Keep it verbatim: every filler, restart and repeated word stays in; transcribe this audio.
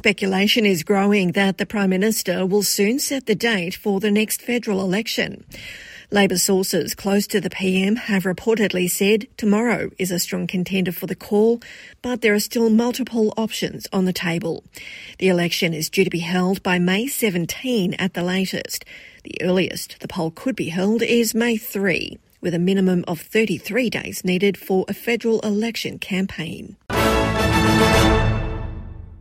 Speculation is growing that the Prime Minister will soon set the date for the next federal election. Labor sources close to the P M have reportedly said tomorrow is a strong contender for the call, but there are still multiple options on the table. The election is due to be held by May seventeenth at the latest. The earliest the poll could be held is May third, with a minimum of thirty-three days needed for a federal election campaign.